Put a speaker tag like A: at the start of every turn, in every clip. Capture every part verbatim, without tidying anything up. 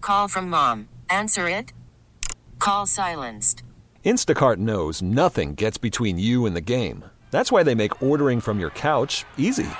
A: Call from mom. Answer it. Call silenced.
B: Instacart knows nothing gets between you and the game. That's why they make ordering from your couch easy.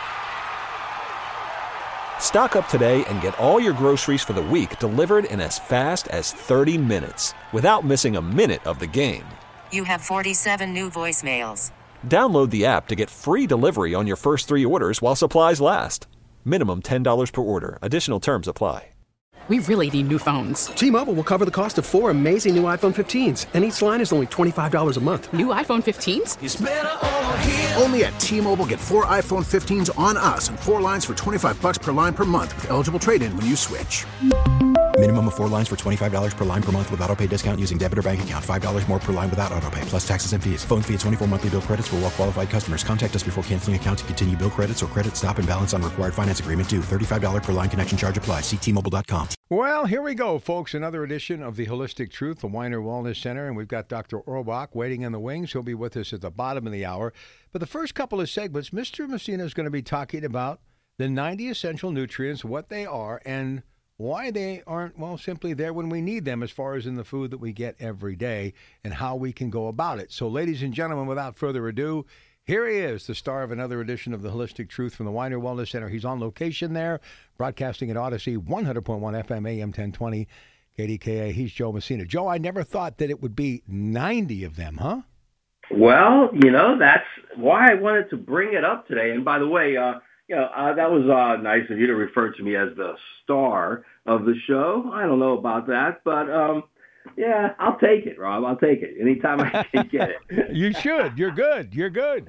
B: Stock up today and get all your groceries for the week delivered in as fast as thirty minutes without missing a minute of the game.
A: You have forty-seven new voicemails.
B: Download the app to get free delivery on your first three orders while supplies last. Minimum ten dollars per order. Additional terms apply.
C: We really need new phones.
D: T-Mobile will cover the cost of four amazing new iPhone fifteens, and each line is only twenty-five dollars a month.
C: New iPhone fifteens?
E: It's better over here.
F: Only at T-Mobile, get four iPhone fifteens on us and four lines for twenty-five bucks per line per month with eligible trade-in when you switch.
G: Minimum of four lines for twenty-five dollars per line per month with autopay discount using debit or bank account. five dollars more per line without autopay, plus taxes and fees. Phone fee at twenty-four monthly bill credits for well-qualified customers. Contact us before canceling account to continue bill credits or credit stop and balance on required finance agreement due. thirty-five dollars per line connection charge applies. See T Mobile dot com.
H: Well, here we go, folks. Another edition of the Holistic Truth, the Weiner Wellness Center. And we've got Doctor Orbach waiting in the wings. He'll be with us at the bottom of the hour. But the first couple of segments, Mister Messina is going to be talking about the ninety essential nutrients, what they are, and why they aren't, well, simply there when we need them as far as in the food that we get every day and how we can go about it. So, ladies and gentlemen, without further ado, here he is, the star of another edition of the Holistic Truth from the Weiner Wellness Center. He's on location there, broadcasting at Odyssey, one hundred point one F M, A M ten twenty, K D K A. He's Joe Messina. Joe, I never thought that it would be ninety of them, huh?
I: Well, you know, that's why I wanted to bring it up today. And by the way, uh, you know, uh, that was uh, nice of you to refer to me as the star of the show. I don't know about that, but um, yeah, I'll take it, Rob. I'll take it anytime I can get it.
H: You should. You're good. You're good.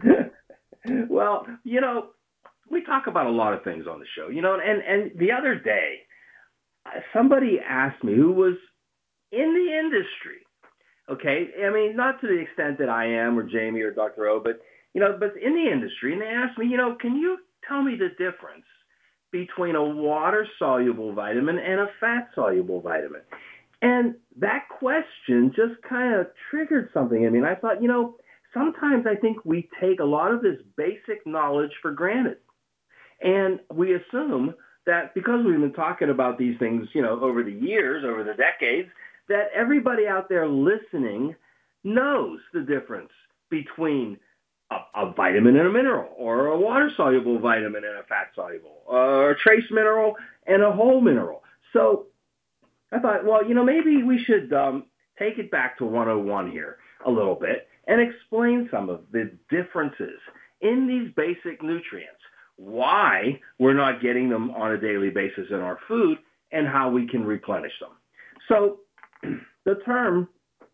I: Well, you know, we talk about a lot of things on the show, you know, and, and the other day, somebody asked me who was in the industry, okay? I mean, not to the extent that I am or Jamie or Doctor O, but, you know, but in the industry, and they asked me, you know, can you tell me the difference between a water-soluble vitamin and a fat-soluble vitamin? And that question just kind of triggered something in me. And I thought, you know, sometimes I think we take a lot of this basic knowledge for granted. And we assume that because we've been talking about these things, you know, over the years, over the decades, that everybody out there listening knows the difference between a, a vitamin and a mineral, or a water-soluble vitamin and a fat-soluble, or a trace mineral and a whole mineral. So I thought, well, you know, maybe we should um, take it back to one oh one here a little bit and explain some of the differences in these basic nutrients, why we're not getting them on a daily basis in our food, and how we can replenish them. So the term,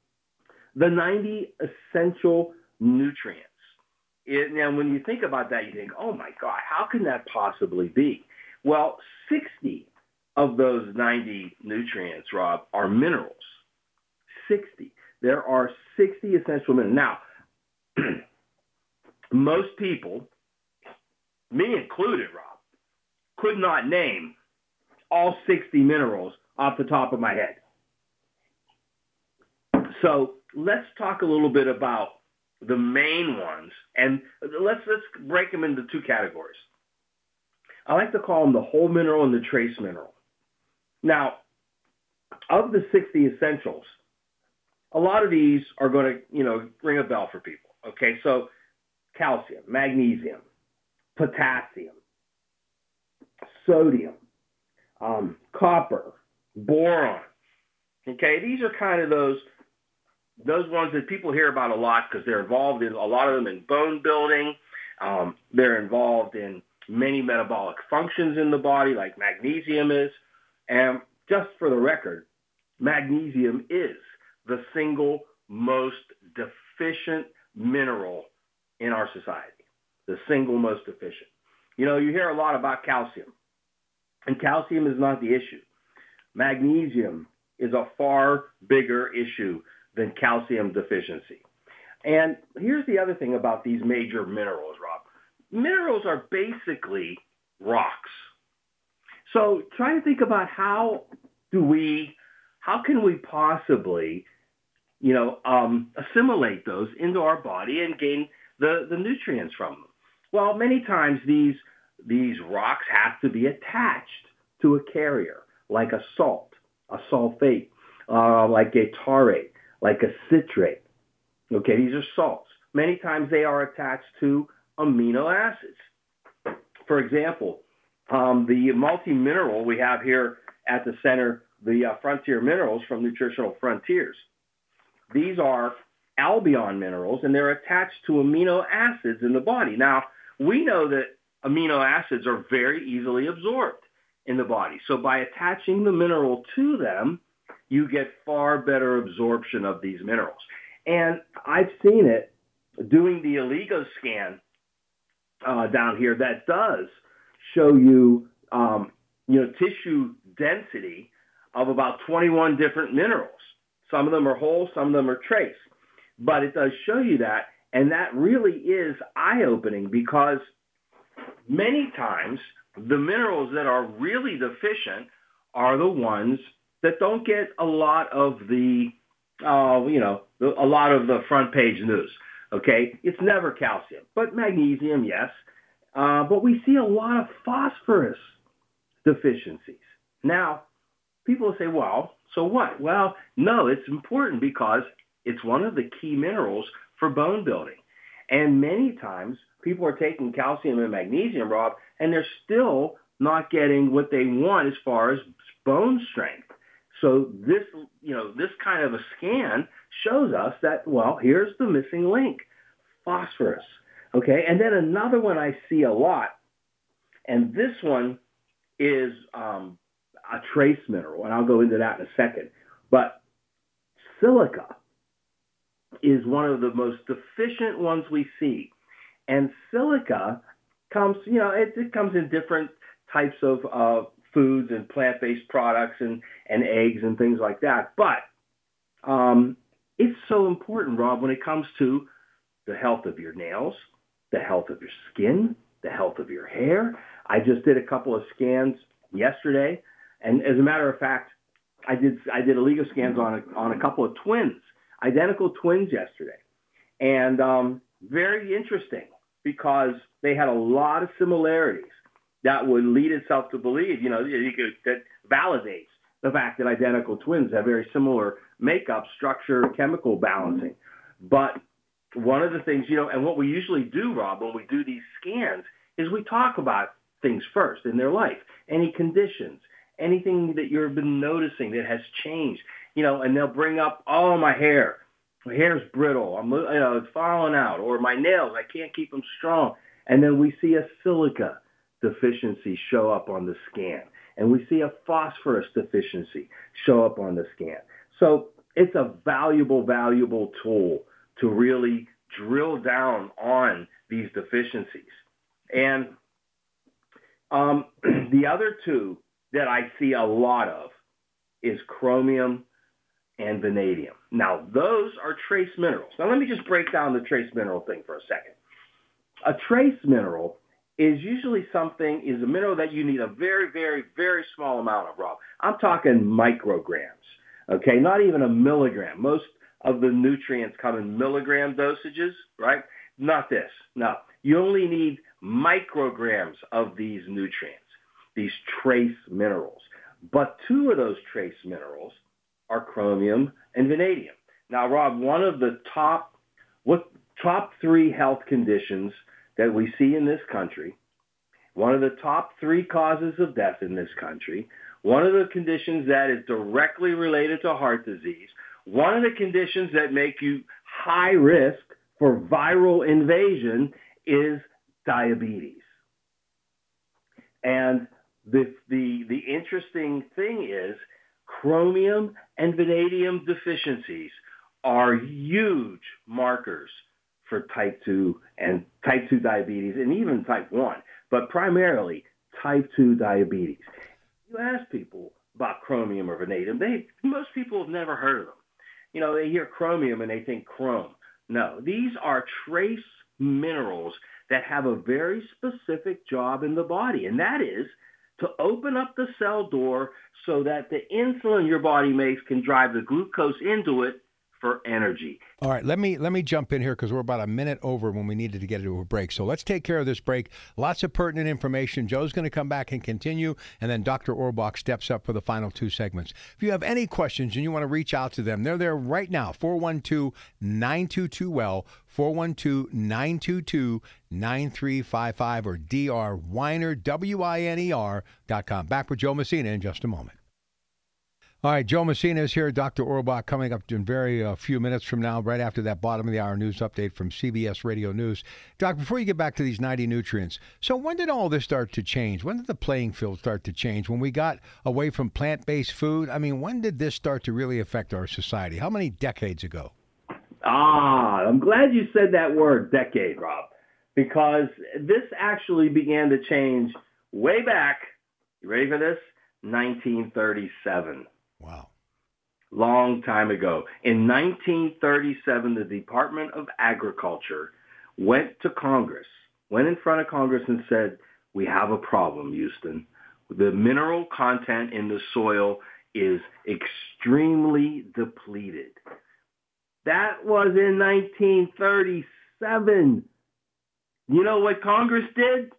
I: the ninety essential nutrients, it, now when you think about that, you think, oh my God, how can that possibly be? Well, sixty of those ninety nutrients, Rob, are minerals. sixty. There are sixty essential minerals. Now, most people, me included, Rob, could not name all sixty minerals off the top of my head. So let's talk a little bit about the main ones, and let's let's break them into two categories. I like to call them the whole mineral and the trace mineral. Now, of the sixty essentials, a lot of these are going to, you know, ring a bell for people. Okay, so calcium, magnesium, potassium, sodium, um, copper, boron. Okay, these are kind of those those ones that people hear about a lot because they're involved in a lot of them in bone building. Um, they're involved in many metabolic functions in the body, like magnesium is. And just for the record, magnesium is the single most deficient mineral in our society, the single most deficient. You know, you hear a lot about calcium, and calcium is not the issue. Magnesium is a far bigger issue than calcium deficiency. And here's the other thing about these major minerals, Rob. Minerals are basically rocks. So try to think about how do we, how can we possibly, you know, um, assimilate those into our body and gain the, the nutrients from them? Well, many times these, these rocks have to be attached to a carrier, like a salt a sulfate, uh, like a taurate, like a citrate. Okay, these are salts. Many times they are attached to amino acids. For example, um, the multi-mineral we have here at the center, the uh, Frontier Minerals from Nutritional Frontiers. These are Albion minerals, and they're attached to amino acids in the body. Now, we know that amino acids are very easily absorbed in the body. So by attaching the mineral to them, you get far better absorption of these minerals. And I've seen it doing the Oligo scan uh, down here that does show you, um, you know, tissue density of about twenty-one different minerals. Some of them are whole, some of them are trace. But it does show you that, and that really is eye-opening because many times the minerals that are really deficient are the ones that don't get a lot of the, uh, you know, a lot of the front page news. Okay, it's never calcium, but magnesium, yes. Uh, but we see a lot of phosphorus deficiencies. Now, people say, well, so what? Well, no, it's important because it's one of the key minerals for bone building. And many times people are taking calcium and magnesium, Rob, and they're still not getting what they want as far as bone strength. So this, you know, this kind of a scan shows us that, well, here's the missing link, phosphorus. Okay, and then another one I see a lot, and this one is um, a trace mineral, and I'll go into that in a second. But silica is one of the most deficient ones we see. And silica comes, you know, it, it comes in different types of uh, foods and plant-based products and, and eggs and things like that. But um, it's so important, Rob, when it comes to the health of your nails, the health of your skin, the health of your hair. I just did a couple of scans yesterday. And as a matter of fact, I did I did Oligo scans on a, on a couple of twins, identical twins yesterday. And um, very interesting because they had a lot of similarities that would lead itself to believe, you know, you could, that validates the fact that identical twins have very similar makeup, structure, chemical balancing. But one of the things, you know, and what we usually do, Rob, when we do these scans is we talk about things first in their life, any conditions, anything that you've been noticing that has changed, you know, and they'll bring up, oh, my hair, my hair's brittle, I'm, you know, it's falling out, or my nails, I can't keep them strong. And then we see a silica deficiency show up on the scan, and we see a phosphorus deficiency show up on the scan. So it's a valuable, valuable tool to really drill down on these deficiencies. And um, the other two that I see a lot of is chromium and vanadium. Now, those are trace minerals. Now, let me just break down the trace mineral thing for a second. A trace mineral is usually something, is a mineral that you need a very, very, very small amount of, Rob. I'm talking micrograms, okay? Not even a milligram. Most of the nutrients come in milligram dosages, right? Not this. No. You only need micrograms of these nutrients, these trace minerals. But two of those trace minerals are chromium and vanadium. Now, Rob, one of the top, what top three health conditions that we see in this country, one of the top three causes of death in this country, one of the conditions that is directly related to heart disease, one of the conditions that make you high risk for viral invasion is diabetes. And the, the, the interesting thing is chromium and vanadium deficiencies are huge markers for type two and type two diabetes and even type one, but primarily type two diabetes. You ask people about chromium or vanadium, they, most people have never heard of them. You know, they hear chromium and they think chrome. No, these are trace minerals that have a very specific job in the body, and that is to open up the cell door so that the insulin your body makes can drive the glucose into it for energy.
H: All right, let me let me jump in here because we're about a minute over when we needed to get into a break. So let's take care of this break. Lots of pertinent information. Joe's going to come back and continue, and then Doctor Orbach steps up for the final two segments. If you have any questions and you want to reach out to them, they're there right now, four one two, nine two two, W E L L, four one two, nine two two, nine three five five, or D R Winer, W I N E R dot com. Back with Joe Messina in just a moment. All right, Joe Messina is here. Doctor Orbach coming up in very uh, few minutes from now, right after that bottom of the hour news update from C B S Radio News. Doc, before you get back to these ninety nutrients, so when did all this start to change? When did the playing field start to change? When we got away from plant-based food? I mean, when did this start to really affect our society? How many decades ago?
I: Ah, I'm glad you said that word, decade, Rob, because this actually began to change way back, you ready for this? nineteen thirty-seven.
H: Wow.
I: Long time ago. In nineteen thirty-seven, the Department of Agriculture went to Congress, went in front of Congress and said, we have a problem, Houston. The mineral content in the soil is extremely depleted. That was in nineteen thirty-seven. You know what Congress did?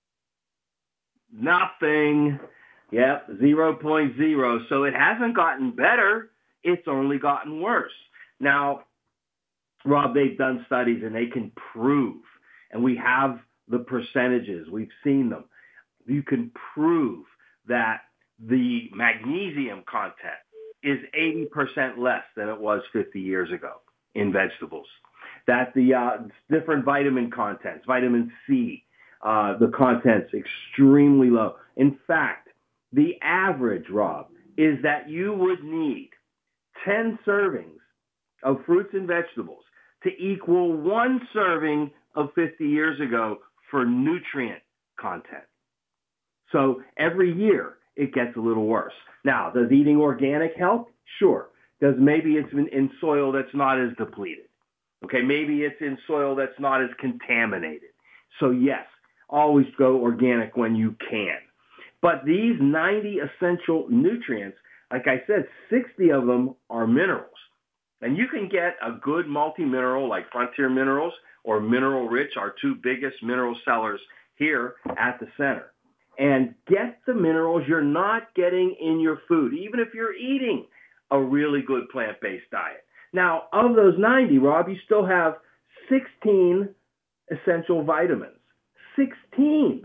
I: Nothing. Yep, zero point zero. So it hasn't gotten better. It's only gotten worse. Now, Rob, they've done studies and they can prove, and we have the percentages. We've seen them. You can prove that the magnesium content is eighty percent less than it was fifty years ago in vegetables. That the uh, different vitamin contents, vitamin C, uh, the content's extremely low. In fact, the average, Rob, is that you would need ten servings of fruits and vegetables to equal one serving of fifty years ago for nutrient content. So every year it gets a little worse. Now, does eating organic help? Sure. Does maybe it's in, in soil that's not as depleted. Okay, maybe it's in soil that's not as contaminated. So yes, always go organic when you can. But these ninety essential nutrients, like I said, sixty of them are minerals. And you can get a good multi-mineral like Frontier Minerals or Mineral Rich, our two biggest mineral sellers here at the center. And get the minerals you're not getting in your food, even if you're eating a really good plant-based diet. Now, of those ninety, Rob, you still have sixteen essential vitamins. sixteen.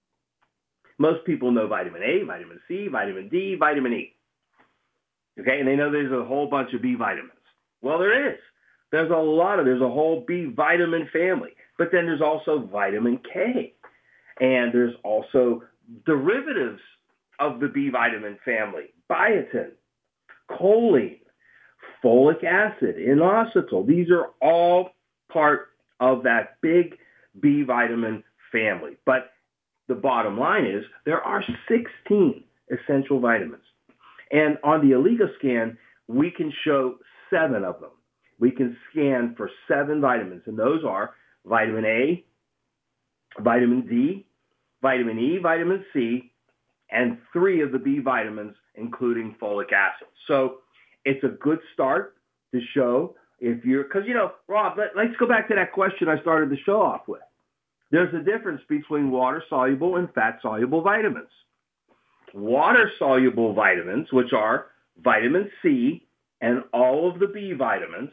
I: Most people know vitamin A, vitamin C, vitamin D, vitamin E. Okay, and they know there's a whole bunch of B vitamins. Well, there is. There's a lot of, there's a whole B vitamin family. But then there's also vitamin K. And there's also derivatives of the B vitamin family, biotin, choline, folic acid, inositol. These are all part of that big B vitamin family. But the bottom line is there are sixteen essential vitamins. And on the Aliga scan, we can show seven of them. We can scan for seven vitamins, and those are vitamin A, vitamin D, vitamin E, vitamin C, and three of the B vitamins, including folic acid. So it's a good start to show if you're, because, you know, Rob, let, let's go back to that question I started the show off with. There's a difference between water-soluble and fat-soluble vitamins. Water-soluble vitamins, which are vitamin C and all of the B vitamins,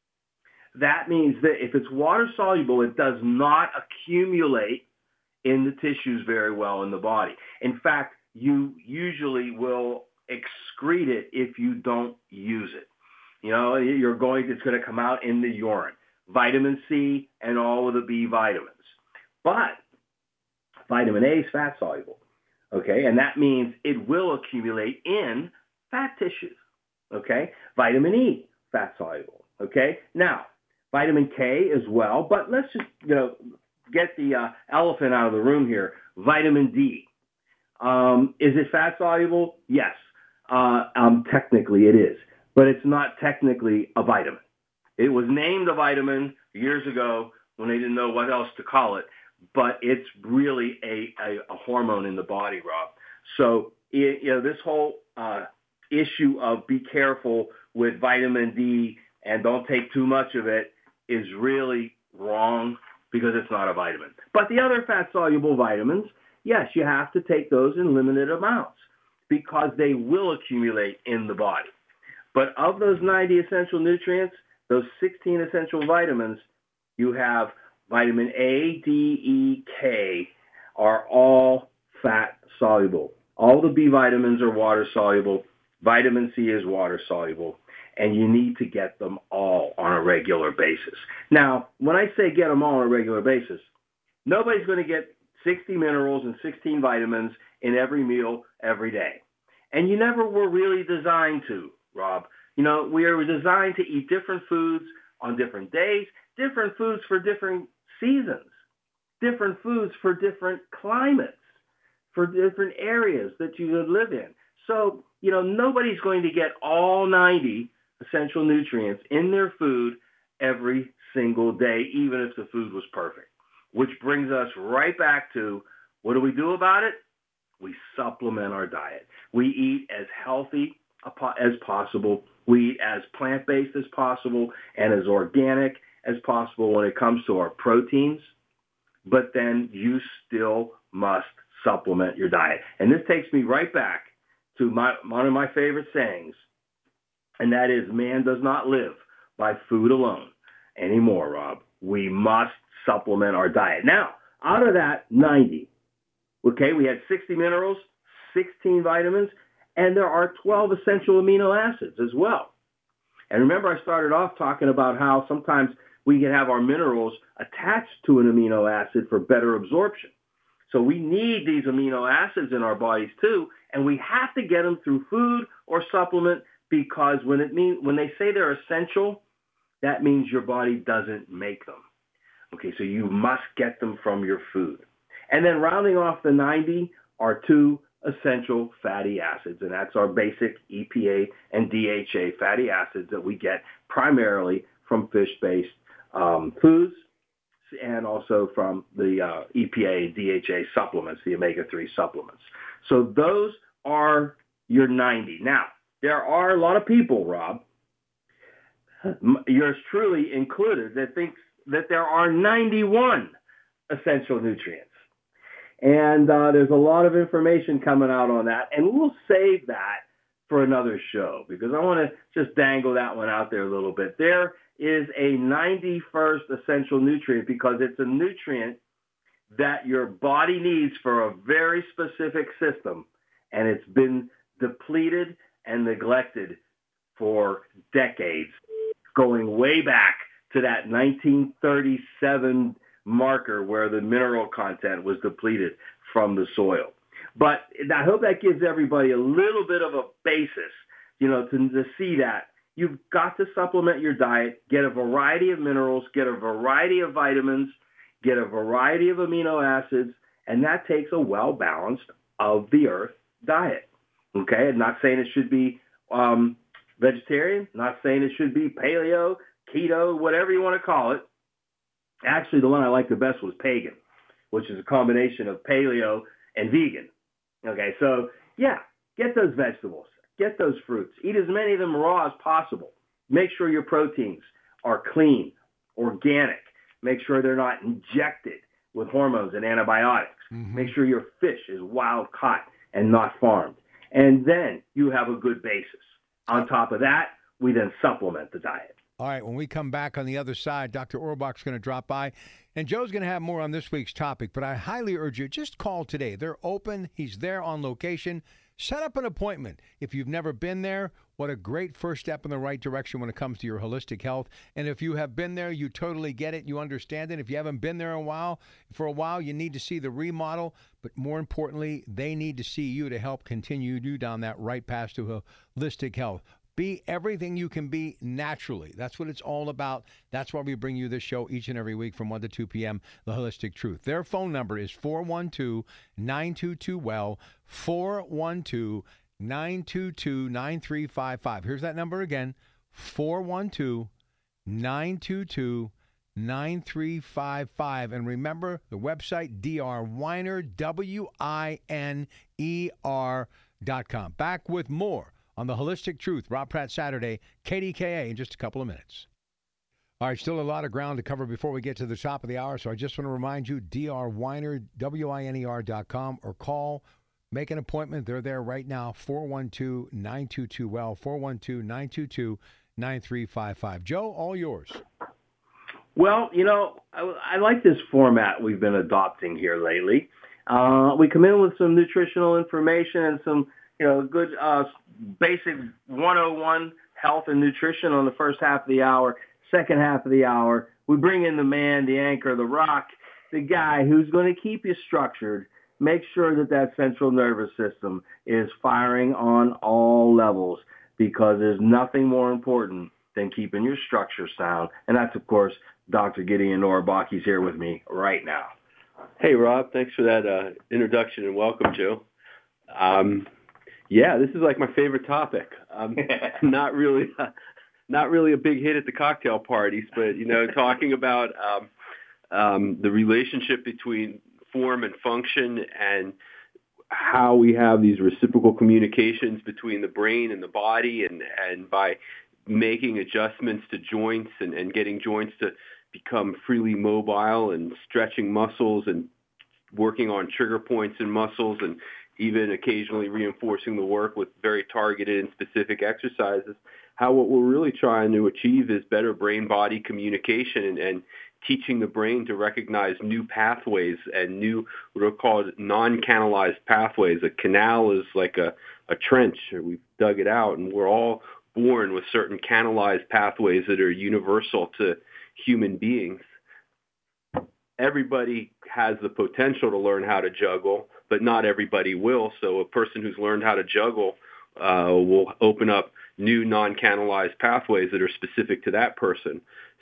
I: that means that if it's water-soluble, it does not accumulate in the tissues very well in the body. In fact, you usually will excrete it if you don't use it. You know, you're going, it's going to come out in the urine. Vitamin C and all of the B vitamins. But vitamin A is fat soluble, okay? And that means it will accumulate in fat tissues, okay? Vitamin E, fat soluble, okay? Now, vitamin K as well, but let's just, you know, get the uh, elephant out of the room here. Vitamin D. Um, is it fat soluble? Yes. Uh, um, technically it is, but it's not technically a vitamin. It was named a vitamin years ago when they didn't know what else to call it. But it's really a, a, a hormone in the body, Rob. So, it, you know, this whole uh, issue of be careful with vitamin D and don't take too much of it is really wrong because it's not a vitamin. But the other fat-soluble vitamins, yes, you have to take those in limited amounts because they will accumulate in the body. But of those ninety essential nutrients, those sixteen essential vitamins, you have vitamin A, D, E, K are all fat-soluble. All the B vitamins are water-soluble. Vitamin C is water-soluble. And you need to get them all on a regular basis. Now, when I say get them all on a regular basis, nobody's going to get sixty minerals and sixteen vitamins in every meal every day. And you never were really designed to, Rob. You know, we are designed to eat different foods on different days, different foods for different seasons, different foods for different climates, for different areas that you live in. So, you know, nobody's going to get all ninety essential nutrients in their food every single day, even if the food was perfect. Which brings us right back to, what do we do about it? We supplement our diet. We eat as healthy as possible. We eat as plant-based as possible and as organic as possible when it comes to our proteins. But then you still must supplement your diet. And this takes me right back to my, one of my favorite sayings, and that is, man does not live by food alone anymore, Rob. We must supplement our diet. Now, out of that ninety, okay, we had sixty minerals, sixteen vitamins, and there are twelve essential amino acids as well. And remember, I started off talking about how sometimes we can have our minerals attached to an amino acid for better absorption. So we need these amino acids in our bodies too, and we have to get them through food or supplement, because when it mean, when they say they're essential, that means your body doesn't make them. Okay, so you must get them from your food. And then rounding off the ninety are two essential fatty acids, and that's our basic E P A and D H A fatty acids that we get primarily from fish-based um, foods and also from the uh, E P A and D H A supplements, the omega three supplements. So those are your ninety. Now, there are a lot of people, Rob, yours truly included, that thinks that there are ninety-one essential nutrients. And uh, there's a lot of information coming out on that, and we'll save that for another show because I want to just dangle that one out there a little bit. There is a ninety-first essential nutrient because it's a nutrient that your body needs for a very specific system, and it's been depleted and neglected for decades, going way back to that nineteen thirty-seven marker where the mineral content was depleted from the soil. But I hope that gives everybody a little bit of a basis, you know, to, to see that you've got to supplement your diet, get a variety of minerals, get a variety of vitamins, get a variety of amino acids, and that takes a well-balanced of the earth diet. Okay, I'm not saying it should be um, vegetarian, not saying it should be paleo, keto, whatever you want to call it. Actually, the one I liked the best was pagan, which is a combination of paleo and vegan. Okay, so yeah, get those vegetables, get those fruits, eat as many of them raw as possible. Make sure your proteins are clean, organic. Make sure they're not injected with hormones and antibiotics. Mm-hmm. Make sure your fish is wild caught and not farmed. And then you have a good basis. On top of that, we then supplement the diet.
H: All right, when we come back on the other side, Doctor Auerbach's going to drop by, and Joe's going to have more on this week's topic, but I highly urge you, just call today. They're open. He's there on location. Set up an appointment. If you've never been there, what a great first step in the right direction when it comes to your holistic health. And if you have been there, you totally get it. You understand it. If you haven't been there a while, for a while, you need to see the remodel. But more importantly, they need to see you to help continue you down that right path to holistic health. Be everything you can be naturally. That's what it's all about. That's why we bring you this show each and every week from one to two p.m., The Holistic Truth. Their phone number is four one two, nine two two, W E L L, four one two, nine two two, nine three five five. Here's that number again, four one two, nine two two, nine three five five. And remember the website, D R Winer, W I N E R dot com. Back with more on the Holistic Truth, Rob Pratt Saturday, K D K A in just a couple of minutes. All right, still a lot of ground to cover before we get to the top of the hour, so I just want to remind you, D R Weiner, W I N E R dot com, or call, make an appointment. They're there right now, four one two, nine two two, W E L L, four one two, nine two two, nine three five five. Joe, all yours.
I: Well, you know, I, I like this format we've been adopting here lately. Uh, we come in with some nutritional information and some, you know, good uh, basic one oh one health and nutrition on the first half of the hour. Second half of the hour, we bring in the man, the anchor, the rock, the guy who's going to keep you structured, make sure that that central nervous system is firing on all levels, because there's nothing more important than keeping your structure sound. And that's, of course, Doctor Gideon Auerbach. He's here with me right now.
E: Hey, Rob. Thanks for that uh, introduction, and welcome, Joe. Um, yeah, this is like my favorite topic. Um, not really... Uh, Not really a big hit at the cocktail parties, but, you know, talking about um, um, the relationship between form and function and how we have these reciprocal communications between the brain and the body, and, and by making adjustments to joints and, and getting joints to become freely mobile and stretching muscles and working on trigger points in muscles and even occasionally reinforcing the work with very targeted and specific exercises, how what we're really trying to achieve is better brain-body communication and, and teaching the brain to recognize new pathways and new what are called non-canalized pathways. A canal is like a, a trench. We've dug it out, and we're all born with certain canalized pathways that are universal to human beings. Everybody has the potential to learn how to juggle, but not everybody will. So a person who's learned how to juggle uh, will open up new non-canalized pathways that are specific to that person.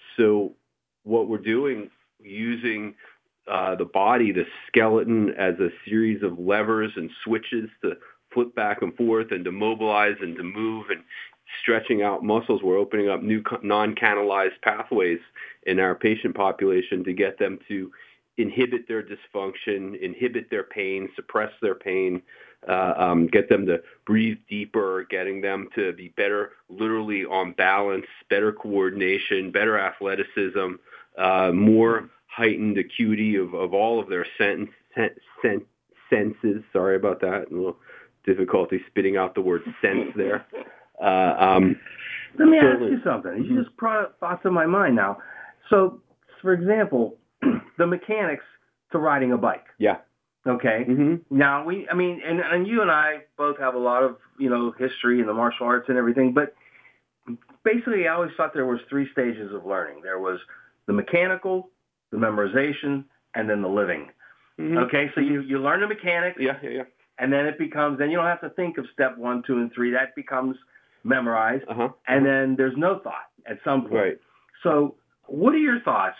E: So what we're doing, using uh, the body, the skeleton, as a series of levers and switches to flip back and forth and to mobilize and to move and stretching out muscles, we're opening up new non-canalized pathways in our patient population to get them to inhibit their dysfunction, inhibit their pain, suppress their pain, uh, um, get them to breathe deeper, getting them to be better literally on balance, better coordination, better athleticism, uh, more heightened acuity of, of all of their sen- sen- sen- senses. Sorry about that. A little difficulty spitting out the word sense there. Uh, um,
I: Let me ask you something. You just brought up thoughts in my mind now. So, for example, the mechanics to riding a bike.
E: Yeah.
I: Okay.
E: Mm-hmm.
I: Now we, I mean, and, and you and I both have a lot of, you know, history in the martial arts and everything, but basically I always thought there was three stages of learning. There was the mechanical, the memorization, and then the living. Mm-hmm. Okay. So you, you learn the mechanics.
E: Yeah, yeah, yeah.
I: And then it becomes, then you don't have to think of step one, two, and three. That becomes memorized.
E: Uh-huh.
I: And then there's no thought at some point.
E: Right.
I: So what are your thoughts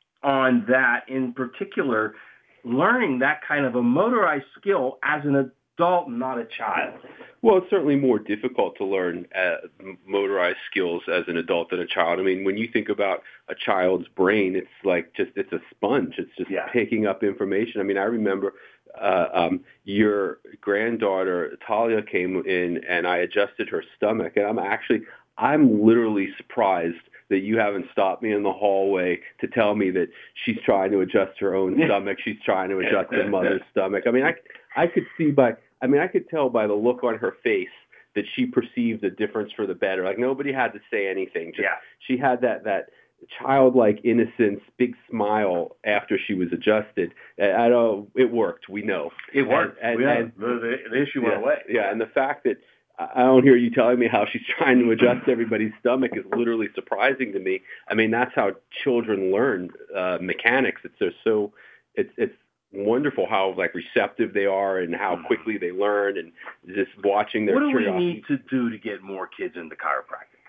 I: on that, in particular, learning that kind of a motorized skill as an adult, not a child?
E: Well, it's certainly more difficult to learn uh, motorized skills as an adult than a child. I mean, when you think about a child's brain, it's like just, it's a sponge. It's just yeah. picking up information. I mean, I remember uh, um, your granddaughter, Talia, came in and I adjusted her stomach. And I'm actually, I'm literally surprised that you haven't stopped me in the hallway to tell me that she's trying to adjust her own stomach. She's trying to adjust her mother's stomach. I mean, I, I could see by, I mean, I could tell by the look on her face that she perceived the difference for the better. Like nobody had to say anything. Just,
I: yeah.
E: She had that, that childlike innocence, big smile after she was adjusted. I don't, it worked. We know.
I: It worked.
E: And, and,
I: yeah.
E: and
I: the, the issue
E: yeah,
I: went away.
E: Yeah. And the fact that, I don't hear you telling me how she's trying to adjust everybody's stomach is literally surprising to me. I mean, that's how children learn uh, mechanics. It's just so it's it's wonderful how like receptive they are and how quickly they learn, and just watching their
I: What do
E: curiosity.
I: we need to do to get more kids into chiropractic?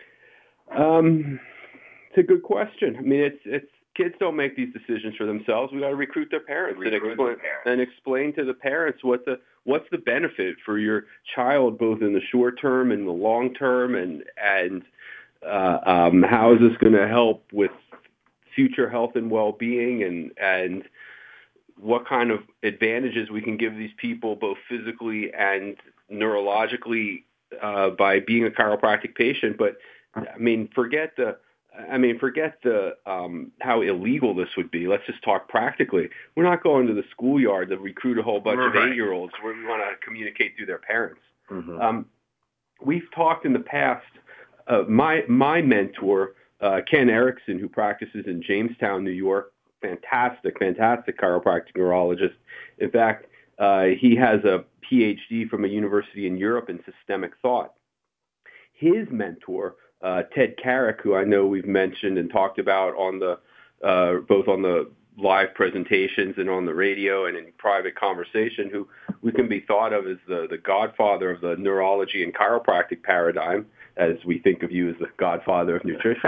E: Um, it's a good question. I mean, it's it's kids don't make these decisions for themselves. We got to recruit their parents
I: Recruit
E: and explain
I: the parents.
E: and explain to the parents what the what's the benefit for your child, both in the short term and the long term, and and uh, um, how is this going to help with future health and well-being, and and what kind of advantages we can give these people, both physically and neurologically, uh, by being a chiropractic patient. But I mean, forget the. I mean, forget the um, how illegal this would be. Let's just talk practically. We're not going to the schoolyard to recruit a whole bunch right. of eight-year-olds where we want to communicate through their parents. Mm-hmm. Um, we've talked in the past. Uh, my my mentor, uh, Ken Erickson, who practices in Jamestown, New York, fantastic, fantastic chiropractic neurologist. In fact, uh, he has a P H D from a university in Europe in systemic thought. His mentor, Uh, Ted Carrick, who I know we've mentioned and talked about on the uh, both on the live presentations and on the radio and in private conversation, who we can be thought of as the, the godfather of the neurology and chiropractic paradigm, as we think of you as the godfather of nutrition.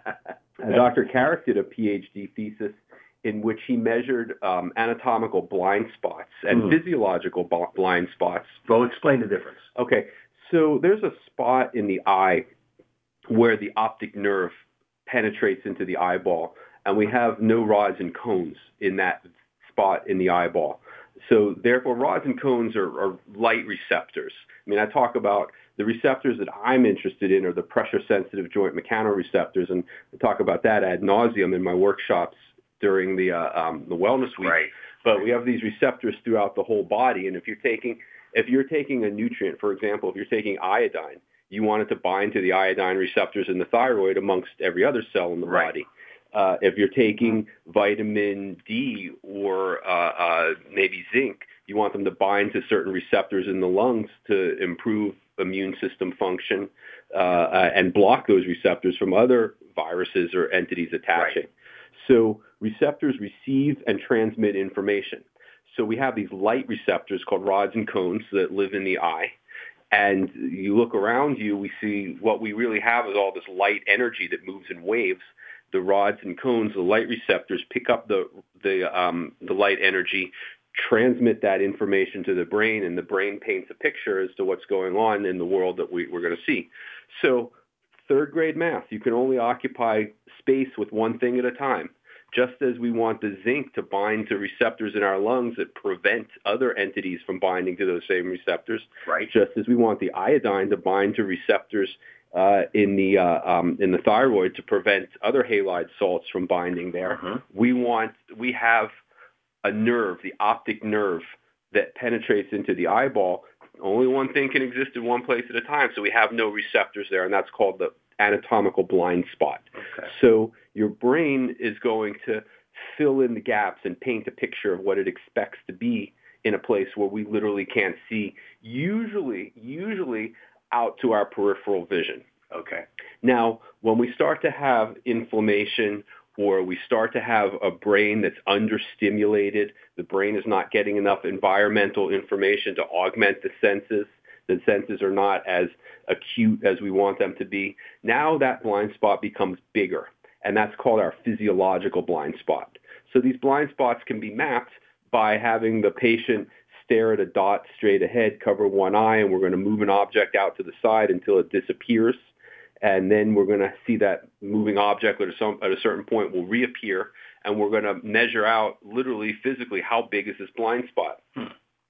E: uh, Doctor Carrick did a P H D thesis in which he measured um, anatomical blind spots and mm. physiological b- blind spots.
I: Well, explain the difference.
E: Okay, so there's a spot in the eye where the optic nerve penetrates into the eyeball, and we have no rods and cones in that spot in the eyeball. So therefore, rods and cones are, are light receptors. I mean, I talk about the receptors that I'm interested in are the pressure-sensitive joint mechanoreceptors, and I talk about that ad nauseum in my workshops during the uh, um, the wellness week.
I: Right.
E: But we have these receptors throughout the whole body, and if you're taking if you're taking a nutrient, for example, if you're taking iodine, you want it to bind to the iodine receptors in the thyroid amongst every other cell in the
I: right.
E: body. Uh, if you're taking vitamin D or uh, uh, maybe zinc, you want them to bind to certain receptors in the lungs to improve immune system function uh, uh, and block those receptors from other viruses or entities attaching.
I: Right.
E: So receptors receive and transmit information. So we have these light receptors called rods and cones that live in the eye. And you look around you, we see what we really have is all this light energy that moves in waves. The rods and cones, the light receptors, pick up the the um, the light energy, transmit that information to the brain, and the brain paints a picture as to what's going on in the world that we, we're going to see. So third grade math, you can only occupy space with one thing at a time. Just as we want the zinc to bind to receptors in our lungs that prevent other entities from binding to those same receptors,
I: right.
E: just as we want the iodine to bind to receptors uh, in the uh, um, in the thyroid to prevent other halide salts from binding there,
I: uh-huh.
E: we want we have a nerve, the optic nerve, that penetrates into the eyeball. Only one thing can exist in one place at a time, so we have no receptors there, and that's called the anatomical blind spot.
I: Okay.
E: So your brain is going to fill in the gaps and paint a picture of what it expects to be in a place where we literally can't see, usually, usually out to our peripheral vision.
I: Okay.
E: Now, when we start to have inflammation or we start to have a brain that's understimulated, the brain is not getting enough environmental information to augment the senses, the senses are not as acute as we want them to be. Now that blind spot becomes bigger, and that's called our physiological blind spot. So these blind spots can be mapped by having the patient stare at a dot straight ahead, cover one eye, and we're going to move an object out to the side until it disappears. And then we're going to see that moving object at a, some, at a certain point will reappear, and we're going to measure out literally physically how big is this blind spot. Hmm.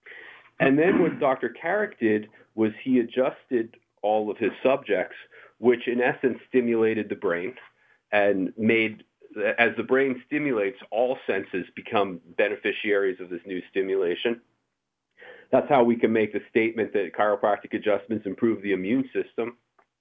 E: And then what Doctor Carrick did was he adjusted all of his subjects, which in essence stimulated the brain and made, as the brain stimulates, all senses become beneficiaries of this new stimulation. That's how we can make the statement that chiropractic adjustments improve the immune system.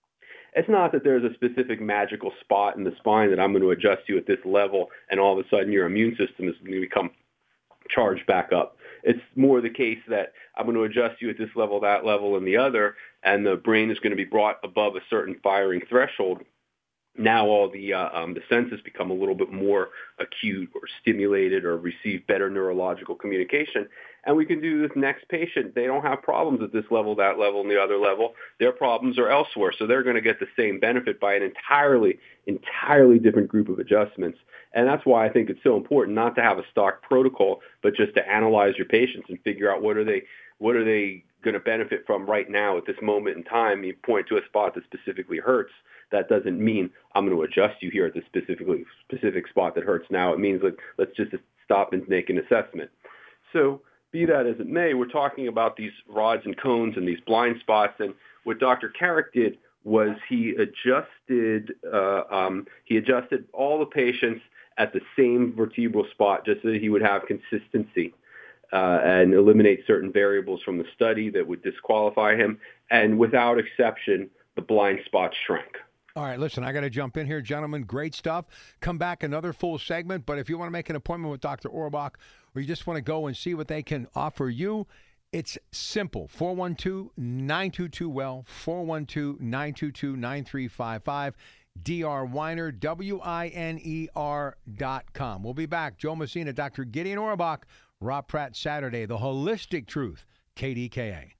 E: It's not that there's a specific magical spot in the spine that I'm going to adjust you at this level and all of a sudden your immune system is going to become charged back up. It's more the case that I'm going to adjust you at this level, that level, and the other, and the brain is going to be brought above a certain firing threshold. Now all the uh, um, the senses become a little bit more acute or stimulated or receive better neurological communication. And we can do this next patient. They don't have problems at this level, that level, and the other level. Their problems are elsewhere. So they're going to get the same benefit by an entirely, entirely different group of adjustments. And that's why I think it's so important not to have a stock protocol, but just to analyze your patients and figure out what are they, what are they going to benefit from right now at this moment in time. You point to a spot that specifically hurts. That doesn't mean I'm going to adjust you here at this specifically specific spot that hurts now. It means, like, let's just stop and make an assessment. So be that as it may, we're talking about these rods and cones and these blind spots, and what Doctor Carrick did was he adjusted uh, um, he adjusted all the patients at the same vertebral spot just so that he would have consistency uh, and eliminate certain variables from the study that would disqualify him. And without exception, the blind spot shrank.
H: All right, listen, I got to jump in here, gentlemen. Great stuff. Come back another full segment. But if you want to make an appointment with Doctor Auerbach, or you just want to go and see what they can offer you, it's simple. four one two, nine two two, W E L L, four one two, nine two two, nine three five five, D R Winer, W I N E R dot com. We'll be back. Joe Messina, Doctor Gideon Auerbach, Rob Pratt, Saturday, The Holistic Truth, K D K A.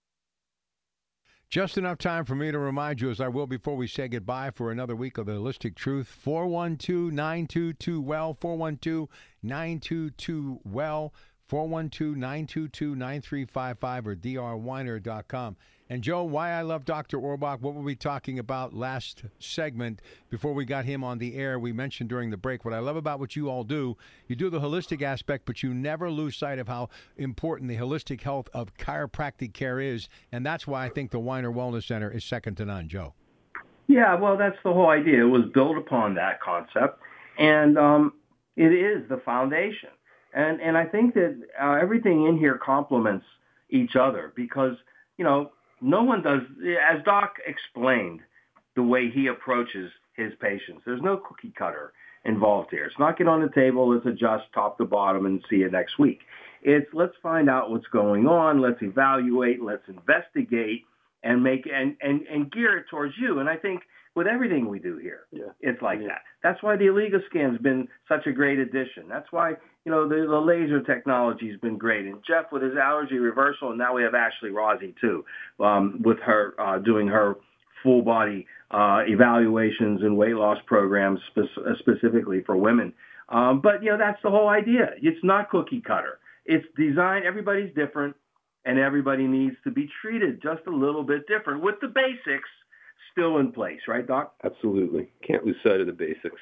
H: Just enough time for me to remind you, as I will before we say goodbye, for another week of The Holistic Truth. four one two, nine two two, W E L L, four one two, nine two two, W E L L, four one two, nine two two, nine three five five, or D R Winer dot com. And, Joe, why I love Doctor Auerbach, what were we talking about last segment before we got him on the air? We mentioned during the break what I love about what you all do. You do the holistic aspect, but you never lose sight of how important the holistic health of chiropractic care is, and that's why I think the Weiner Wellness Center is second to none. Joe.
I: Yeah, well, that's the whole idea. It was built upon that concept, and um, it is the foundation. And and I think that uh, everything in here complements each other because, you know, no one does, as Doc explained, the way he approaches his patients. There's no cookie cutter involved here. It's not get on the table, let's adjust top to bottom and see it next week. It's let's find out what's going on, let's evaluate, let's investigate, and make and, and, and gear it towards you. And I think with everything we do here, yeah. it's like yeah. that. That's why the Aliga scan's been such a great addition. That's why, you know, the, the laser technology has been great. And Jeff with his allergy reversal, and now we have Ashley Rossi too, um, with her uh, doing her full body uh, evaluations and weight loss programs spe- specifically for women. Um, but, you know, that's the whole idea. It's not cookie cutter. It's designed, everybody's different, and everybody needs to be treated just a little bit different with the basics still in place, right, Doc?
E: Absolutely. Can't lose sight of the basics.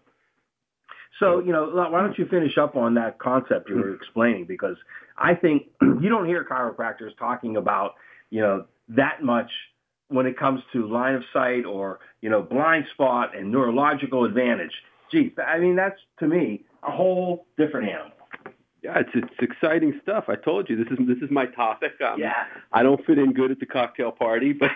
I: So, you know, why don't you finish up on that concept you were explaining? Because I think you don't hear chiropractors talking about, you know, that much when it comes to line of sight or, you know, blind spot and neurological advantage. Gee, I mean, that's, to me, a whole different animal.
E: Yeah, it's it's exciting stuff. I told you, this is this is my topic. Um,
I: yeah.
E: I don't fit in good at the cocktail party, but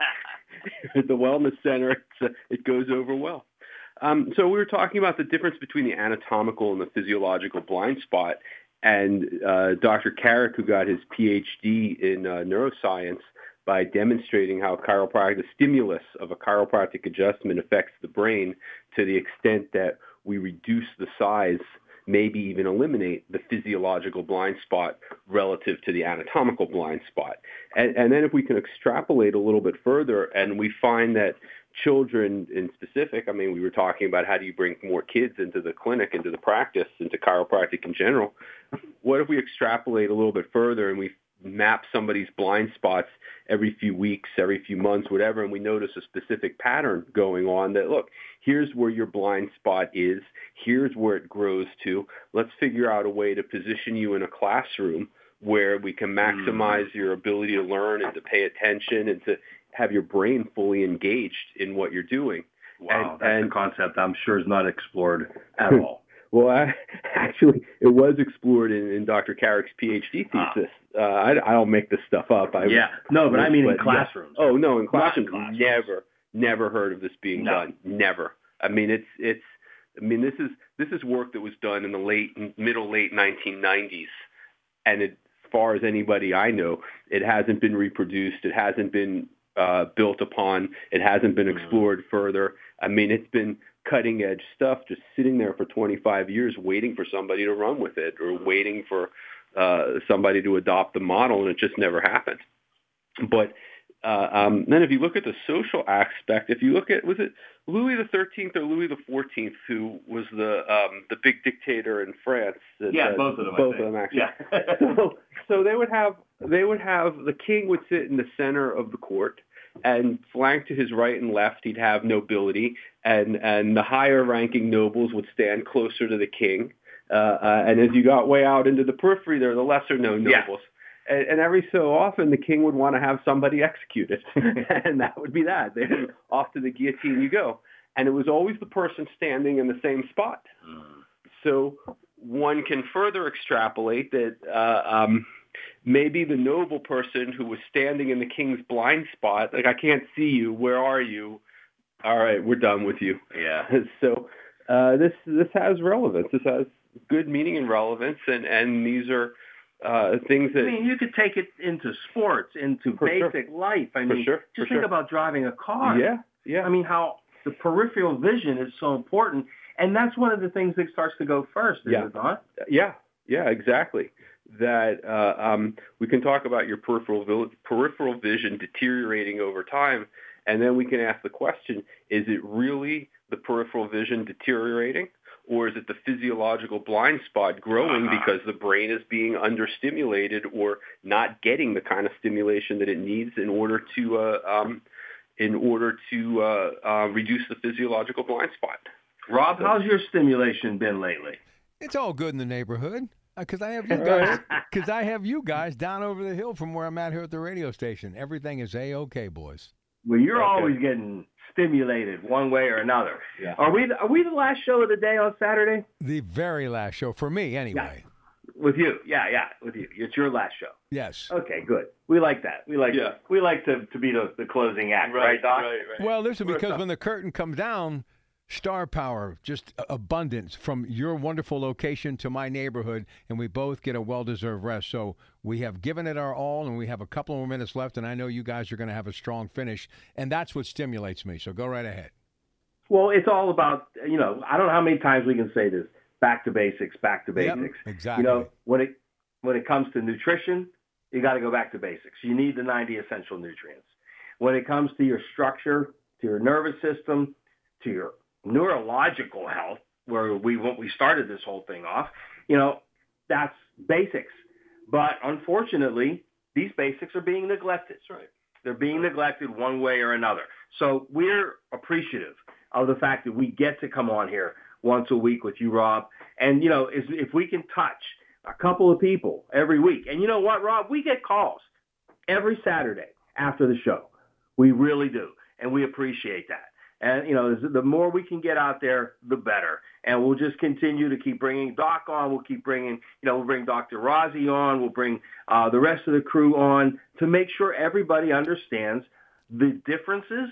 E: at the Wellness Center, it's, uh, it goes over well. Um, so we were talking about the difference between the anatomical and the physiological blind spot, and uh, Doctor Carrick, who got his P H D in uh, neuroscience by demonstrating how chiropractic, the stimulus of a chiropractic adjustment affects the brain to the extent that we reduce the size, maybe even eliminate the physiological blind spot relative to the anatomical blind spot. And, and then if we can extrapolate a little bit further and we find that children in specific, I mean, we were talking about how do you bring more kids into the clinic, into the practice, into chiropractic in general. What if we extrapolate a little bit further and we map somebody's blind spots every few weeks, every few months, whatever, and we notice a specific pattern going on that, look, here's where your blind spot is, here's where it grows to. Let's figure out a way to position you in a classroom where we can maximize your ability to learn and to pay attention and to have your brain fully engaged in what you're doing.
I: Wow,
E: and,
I: that's
E: and,
I: a concept I'm sure is not explored at all.
E: Well, I, actually, it was explored in, in Doctor Carrick's P H D thesis. Ah. Uh, I, I don't make this stuff up. I,
I: yeah, no, but I mean
E: but,
I: in classrooms.
E: Yeah. Oh, no, in classrooms,
I: in classrooms.
E: never, never heard of this being
I: no.
E: done. Never. I mean, it's it's. I mean, this is this is work that was done in the late, middle, late nineteen nineties, and it, as far as anybody I know, it hasn't been reproduced. It hasn't been uh, built upon. It hasn't been explored mm-hmm. further. I mean, it's been cutting edge stuff just sitting there for twenty-five years waiting for somebody to run with it or waiting for uh, somebody to adopt the model, and it just never happened. But uh, um, then if you look at the social aspect, if you look at, was it Louis the thirteenth or Louis the fourteenth who was the um, the big dictator in France? That,
I: yeah,
E: uh,
I: both of them.
E: Both of them, actually.
I: Yeah.
E: so, so they would have they would have the king would sit in the center of the court, and flanked to his right and left, he'd have nobility, and, and the higher-ranking nobles would stand closer to the king. Uh, uh, and as you got way out into the periphery, there were the lesser-known nobles.
I: Yeah.
E: and, and every so often the king would want to have somebody executed, and that would be that. Then off to the guillotine you go. And it was always the person standing in the same spot. Mm. So one can further extrapolate that uh, um, maybe the noble person who was standing in the king's blind spot, like, I can't see you, where are you? All right, we're done with you.
I: Yeah.
E: So uh, this this has relevance. This has good meaning and relevance, and, and these are uh, things that...
I: I mean, you could take it into sports, into basic
E: sure.
I: life. I mean,
E: for sure.
I: just
E: for
I: think
E: sure.
I: about driving a car.
E: Yeah, yeah.
I: I mean, how the peripheral vision is so important, and that's one of the things that starts to go first, is
E: yeah.
I: it not?
E: Yeah, yeah, exactly. That uh, um, we can talk about your peripheral vi- peripheral vision deteriorating over time, and then we can ask the question, is it really the peripheral vision deteriorating, or is it the physiological blind spot growing uh-huh. because the brain is being understimulated or not getting the kind of stimulation that it needs in order to uh, um, in order to uh, uh, reduce the physiological blind spot?
I: Rob, how's your stimulation been lately?
H: It's all good in the neighborhood because I have you guys. Because I have you guys down over the hill from where I'm at here at the radio station. Everything is a-okay, boys.
I: Well, you're
E: okay.
I: always getting stimulated one way or another.
E: Yeah.
I: Are we? Are we the last show of the day on Saturday?
H: The very last show for me, anyway.
I: Yeah. With you, yeah, yeah, with you. It's your last show.
H: Yes.
I: Okay, good. We like that. We like.
E: Yeah.
I: We like to, to be the, the closing act, right, right Doc?
E: Right, right.
H: Well, listen, because when the curtain comes down, star power, just abundance from your wonderful location to my neighborhood, and we both get a well-deserved rest. So we have given it our all, and we have a couple more minutes left, and I know you guys are going to have a strong finish, and that's what stimulates me. So go right ahead.
I: Well, it's all about, you know, I don't know how many times we can say this, back to basics, back to basics.
H: Yep, exactly.
I: You know, when it when it comes to nutrition, you got to go back to basics. You need the ninety essential nutrients. When it comes to your structure, to your nervous system, to your neurological health, where we when we started this whole thing off, you know, that's basics. But unfortunately, these basics are being neglected.
E: That's right.
I: They're being neglected one way or another. So we're appreciative of the fact that we get to come on here once a week with you, Rob. And, you know, if, if we can touch a couple of people every week. And you know what, Rob? We get calls every Saturday after the show. We really do. And we appreciate that. And, you know, the more we can get out there, the better. And we'll just continue to keep bringing Doc on. We'll keep bringing, you know, we'll bring Doctor Rozzi on. We'll bring uh, the rest of the crew on to make sure everybody understands the differences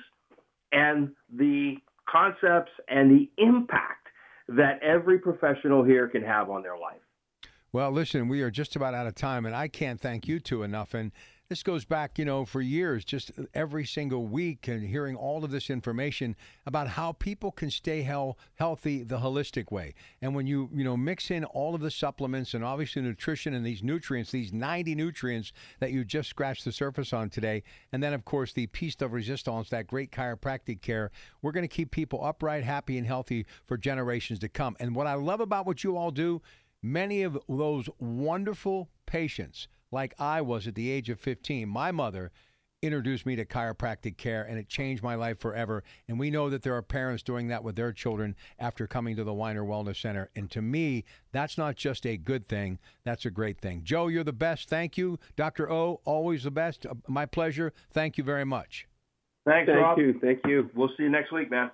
I: and the concepts and the impact that every professional here can have on their life.
H: Well, listen, we are just about out of time, and I can't thank you two enough. And this goes back, you know, for years, just every single week, and hearing all of this information about how people can stay hel- healthy the holistic way. And when you, you know, mix in all of the supplements and obviously nutrition and these nutrients, these ninety nutrients that you just scratched the surface on today, and then, of course, the piece de resistance, that great chiropractic care, we're going to keep people upright, happy, and healthy for generations to come. And what I love about what you all do, many of those wonderful patients, like I was at the age of fifteen, my mother introduced me to chiropractic care, and it changed my life forever. And we know that there are parents doing that with their children after coming to the Weiner Wellness Center. And to me, that's not just a good thing. That's a great thing. Joe, you're the best. Thank you. Doctor O, always the best. Uh, my pleasure. Thank you very much.
I: Thanks,
E: Thank
I: Rob.
E: you. Thank you.
I: We'll see you next week, man.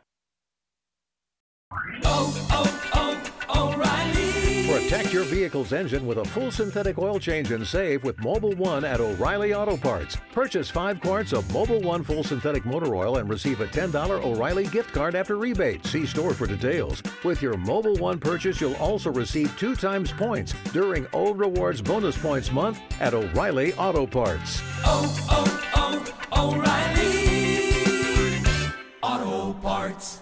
J: Oh, oh, oh, O'Reilly.
K: Protect your vehicle's engine with a full synthetic oil change and save with Mobil one at O'Reilly Auto Parts. Purchase five quarts of Mobil one full synthetic motor oil and receive a ten dollars O'Reilly gift card after rebate. See store for details. With your Mobil one purchase, you'll also receive two times points during O Rewards Bonus Points Month at O'Reilly Auto Parts.
J: Oh, oh, oh, O'Reilly Auto Parts.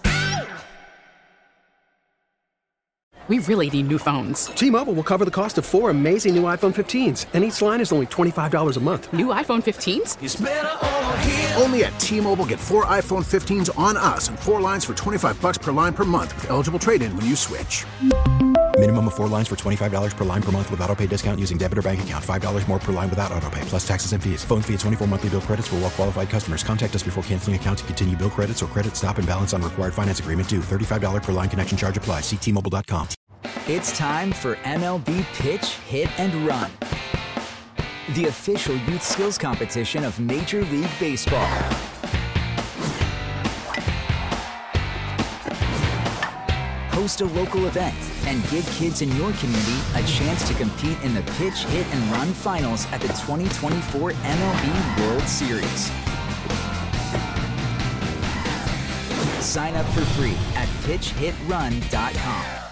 C: We really need new phones.
D: T-Mobile will cover the cost of four amazing new iPhone fifteens, and each line is only twenty-five dollars a month.
C: New iPhone fifteens?
J: It's better over here.
F: Only at T-Mobile, get four iPhone fifteens on us and four lines for twenty-five bucks per line per month with eligible trade-in when you switch.
G: Minimum of four lines for twenty-five dollars per line per month with autopay discount using debit or bank account. five dollars more per line without autopay, plus taxes and fees. Phone fee at twenty-four monthly bill credits for well-qualified customers. Contact us before canceling account to continue bill credits or credit stop and balance on required finance agreement due. thirty-five dollars per line connection charge applies. See T Mobile dot com.
L: It's time for M L B Pitch, Hit, and Run. the official youth skills competition of Major League Baseball. Host a local event and give kids in your community a chance to compete in the Pitch, Hit, and Run Finals at the twenty twenty-four M L B World Series. Sign up for free at pitch hit run dot com.